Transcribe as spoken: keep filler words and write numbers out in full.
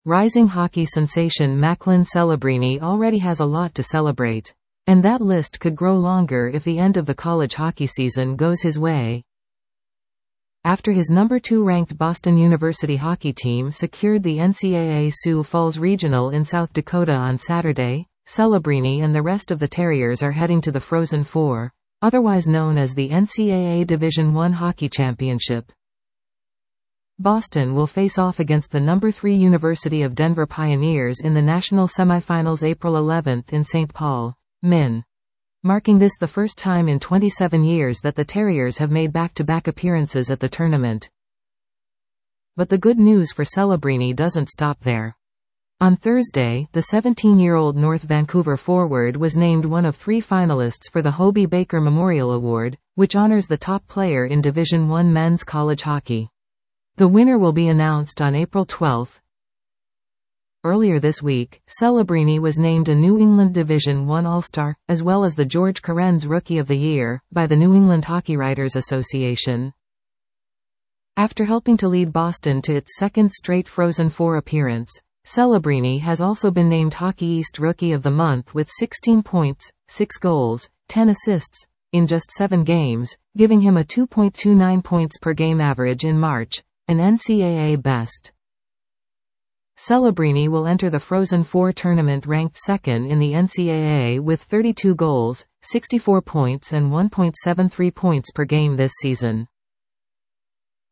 Rising hockey sensation Macklin Celebrini already has a lot to celebrate. And that list could grow longer if the end of the college hockey season goes his way. After his number two ranked Boston University hockey team secured the N C double A Sioux Falls Regional in South Dakota on Saturday, Celebrini and the rest of the Terriers are heading to the Frozen Four, otherwise known as the N C double A Division one Hockey Championship. Boston will face off against the number three University of Denver Pioneers in the national semifinals April eleventh in Saint Paul, Min. Marking this the first time in twenty-seven years that the Terriers have made back-to-back appearances at the tournament. But the good news for Celebrini doesn't stop there. On Thursday, the seventeen-year-old North Vancouver forward was named one of three finalists for the Hobey Baker Memorial Award, which honors the top player in Division one men's college hockey. The winner will be announced on April twelfth. Earlier this week, Celebrini was named a New England Division one All-Star, as well as the George Carenz Rookie of the Year, by the New England Hockey Writers Association. After helping to lead Boston to its second straight Frozen Four appearance, Celebrini has also been named Hockey East Rookie of the Month with sixteen points, six goals, ten assists, in just seven games, giving him a two point two nine points per game average in March, an N C double A best. Celebrini will enter the Frozen Four tournament ranked second in the N C double A with thirty-two goals, sixty-four points and one point seven three points per game this season.